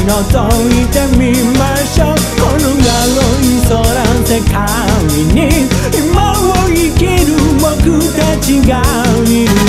覗いてみましょう。この広い空世界に今を生きる僕たちがいる。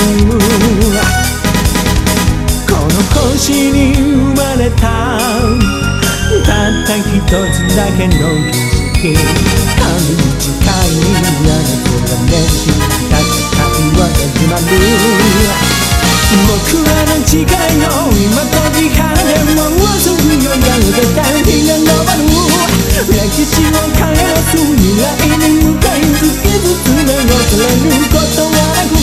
この星に生まれたたった一つだけの景色、神に近いあなたが熱し戦いは始まる。僕らの誓いの今解き放てもうすぐ夜が明けた日が昇る。歴史を変え出す未来に向かい突き進め忘れることはなく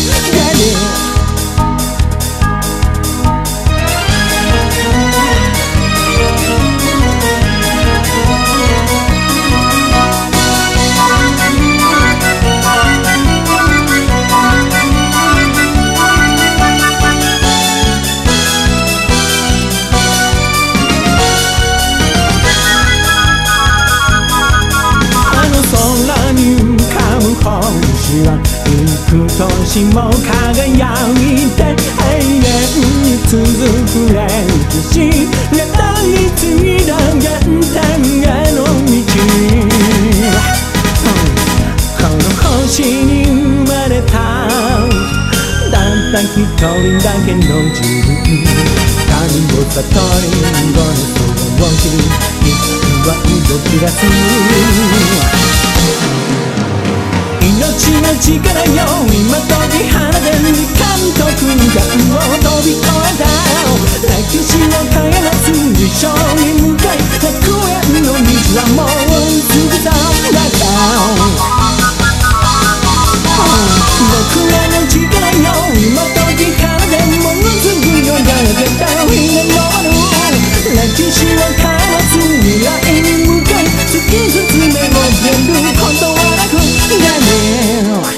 幾年も輝いて永遠に続く歴史、たり次の原点への道。この星に生まれたたった一人だけの自分、神を悟りこの空を知り息は動き出す。命の力よ今解き放て時間と空間を飛び越えた。歴史を変え出す理想に向かい楽園の道はもうすぐそばだ。僕らの力よ今解き放てもうすぐ夜が明けた日が昇る。歴史を変え出す未来に向かい突き進めば全部本当はなくだね。